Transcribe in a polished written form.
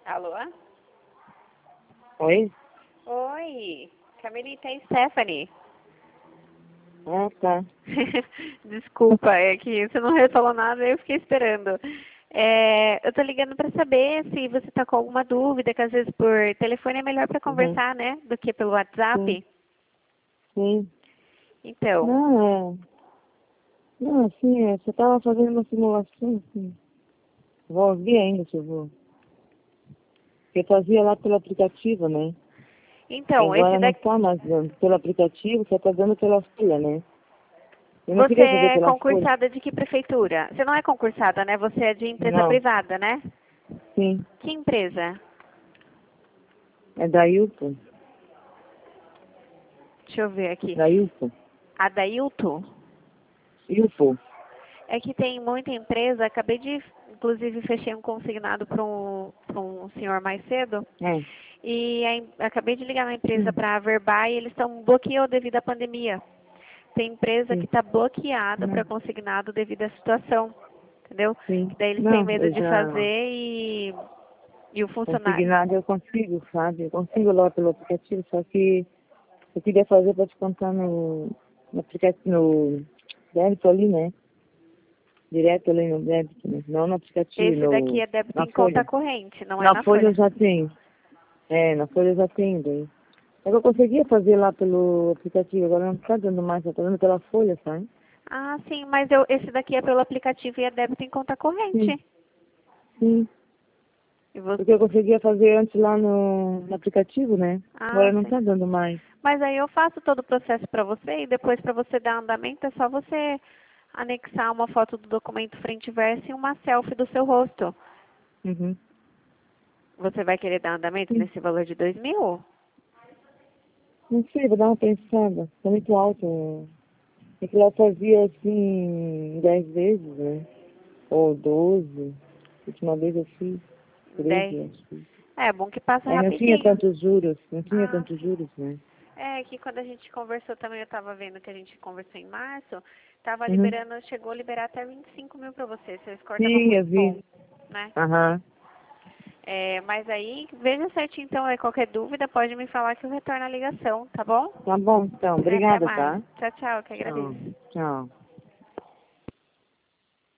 Alô? Oi? Oi, Camilita e Stephanie. Ah, tá. Desculpa, é que você não falou nada, eu fiquei esperando. Eu tô ligando para saber se você tá com alguma dúvida, que às vezes por telefone é melhor para Uhum. conversar, né, do que pelo Sim, WhatsApp. sim. Então, Não, Não, assim, você tava fazendo uma simulação, assim. Vou ouvir ainda, se eu vou. Eu fazia lá pelo aplicativo, né? E então, esse agora não daqui, tá mais dando pelo aplicativo, você tá dando pela folha, né? Eu não você queria fazer é pela folha. concursada de que prefeitura? Você não é concursada, né? Você é de empresa Não, privada, né? sim. Que empresa? É da Ilpo. Deixa eu ver aqui. Da Ilpo. A da Hilton? Ilpo. É que tem muita empresa, acabei de, inclusive, fechei um consignado para pra um senhor mais cedo, É. e acabei de ligar na empresa Sim, para averbar e eles estão bloqueados devido à pandemia. Tem empresa que sim. está bloqueada para Não, consignado devido à situação, entendeu? sim. Que daí eles têm Não, medo eu de já fazer e o funcionário. consignado, eu consigo, sabe? Eu consigo lá pelo aplicativo, só que eu queria fazer para descontar no aplicativo, no débito ali, né? Direto ali no débito, né? Não no aplicativo, Esse daqui é débito na em conta folha. corrente, não é Na na folha eu folha. já tenho. É, na folha eu já tenho daí. É que eu conseguia fazer lá pelo aplicativo, agora não tá dando mais, tá dando pela folha, sabe? Ah, sim, mas esse daqui é pelo aplicativo e é débito em conta Sim, corrente. sim. E você... Porque eu conseguia fazer antes lá no aplicativo, né? Ah, Agora não sim. tá dando mais. Mas aí eu faço todo o processo para você e depois para você dar andamento é só você anexar uma foto do documento frente e verso e uma selfie do seu rosto. Uhum. Você vai querer dar andamento Sim. nesse valor de 2.000? Não sei, vou dar uma pensada. Tá muito alto. É que lá eu fazia assim 10 vezes, né? Ou 12. A última vez eu fiz 13, 10. acho que. É bom que passa Aí não tinha rapidinho. tantos juros, não tinha Ah, tantos juros, né? é que quando a gente conversou também, eu estava vendo que a gente conversou em março, estava Uhum. liberando, chegou a liberar até 25.000 para você. Seu score estava Sim, eu muito bom, vi. né? Aham. Mas aí, veja certinho então, qualquer dúvida pode me falar que eu retorno a ligação, tá bom? Tá bom, então. Até Obrigada, mais. tá? Tchau, tchau, que Tchau. agradeço. Tchau.